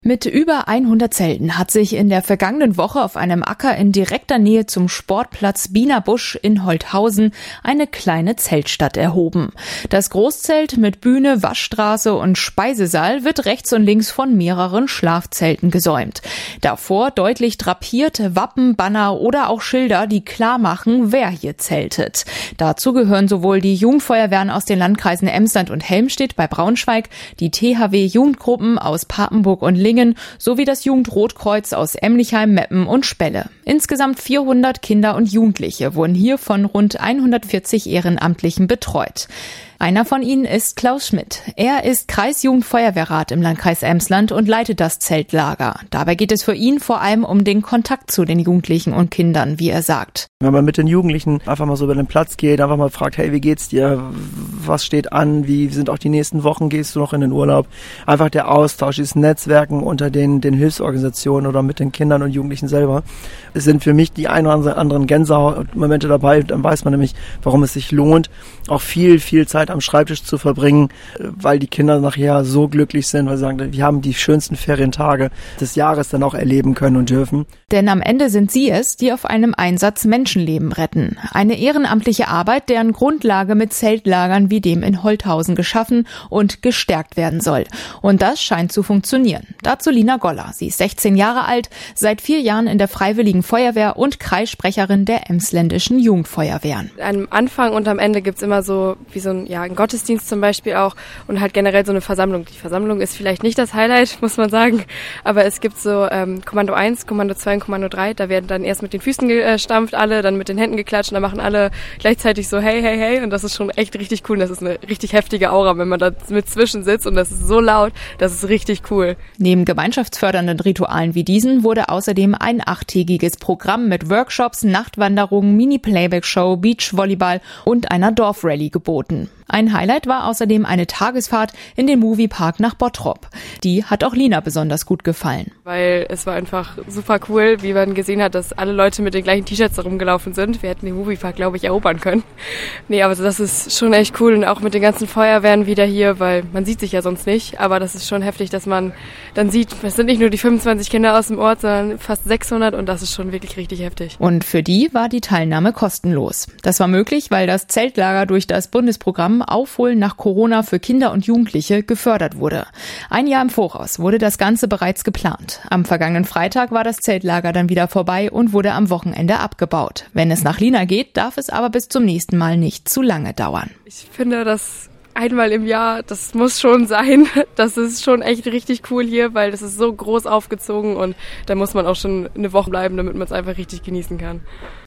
Mit über 100 Zelten hat sich in der vergangenen Woche auf einem Acker in direkter Nähe zum Sportplatz Bienerbusch in Holthausen eine kleine Zeltstadt erhoben. Das Großzelt mit Bühne, Waschstraße und Speisesaal wird rechts und links von mehreren Schlafzelten gesäumt. Davor deutlich drapiert Wappen, Banner oder auch Schilder, die klar machen, wer hier zeltet. Dazu gehören sowohl die Jugendfeuerwehren aus den Landkreisen Emsland und Helmstedt bei Braunschweig, die THW-Jugendgruppen aus Papenburg und Lingen sowie das Jugendrotkreuz aus Emlichheim, Meppen und Spelle. Insgesamt 400 Kinder und Jugendliche wurden hier von rund 140 Ehrenamtlichen betreut. Einer von ihnen ist Klaus Schmidt. Er ist Kreisjugendfeuerwehrrat im Landkreis Emsland und leitet das Zeltlager. Dabei geht es für ihn vor allem um den Kontakt zu den Jugendlichen und Kindern, wie er sagt. Wenn man mit den Jugendlichen einfach mal so über den Platz geht, einfach mal fragt, hey, wie geht's dir? Was steht an? Wie sind auch die nächsten Wochen? Gehst du noch in den Urlaub? Einfach der Austausch, dieses Netzwerken unter den Hilfsorganisationen oder mit den Kindern und Jugendlichen selber. Es sind für mich die ein oder anderen Gänsehautmomente dabei. Dann weiß man nämlich, warum es sich lohnt, auch viel Zeit am Schreibtisch zu verbringen, weil die Kinder nachher so glücklich sind, weil sie sagen, wir haben die schönsten Ferientage des Jahres dann auch erleben können und dürfen. Denn am Ende sind sie es, die auf einem Einsatz Menschenleben retten. Eine ehrenamtliche Arbeit, deren Grundlage mit Zeltlagern wie dem in Holthausen geschaffen und gestärkt werden soll. Und das scheint zu funktionieren. Dazu Lina Goller. Sie ist 16 Jahre alt, seit 4 Jahren in der Freiwilligen Feuerwehr und Kreissprecherin der emsländischen Jugendfeuerwehren. Am Anfang und am Ende gibt's immer so wie so ein Gottesdienst zum Beispiel auch und halt generell so eine Versammlung. Die Versammlung ist vielleicht nicht das Highlight, muss man sagen, aber es gibt so Kommando 1, Kommando 2 und Kommando 3, da werden dann erst mit den Füßen gestampft alle, dann mit den Händen geklatscht und dann machen alle gleichzeitig so hey, hey, hey und das ist schon echt richtig cool. Das ist eine richtig heftige Aura, wenn man da mit zwischen sitzt und das ist so laut, das ist richtig cool. Neben gemeinschaftsfördernden Ritualen wie diesen wurde außerdem ein 8-tägiges Programm mit Workshops, Nachtwanderungen, Mini-Playback-Show, Beachvolleyball und einer Dorfrallye geboten. Ein Highlight war außerdem eine Tagesfahrt in den Moviepark nach Bottrop. Die hat auch Lina besonders gut gefallen. Weil es war einfach super cool, wie man gesehen hat, dass alle Leute mit den gleichen T-Shirts herumgelaufen sind. Wir hätten den Moviepark, glaube ich, erobern können. Nee, aber das ist schon echt cool und auch mit den ganzen Feuerwehren wieder hier, weil man sieht sich ja sonst nicht. Aber das ist schon heftig, dass man dann sieht, es sind nicht nur die 25 Kinder aus dem Ort, sondern fast 600 und das ist schon wirklich richtig heftig. Und für die war die Teilnahme kostenlos. Das war möglich, weil das Zeltlager durch das Bundesprogramm Aufholen nach Corona für Kinder und Jugendliche gefördert wurde. Ein Jahr im Voraus wurde das Ganze bereits geplant. Am vergangenen Freitag war das Zeltlager dann wieder vorbei und wurde am Wochenende abgebaut. Wenn es nach Lina geht, darf es aber bis zum nächsten Mal nicht zu lange dauern. Ich finde, dass einmal im Jahr, das muss schon sein. Das ist schon echt richtig cool hier, weil das ist so groß aufgezogen und da muss man auch schon eine Woche bleiben, damit man es einfach richtig genießen kann.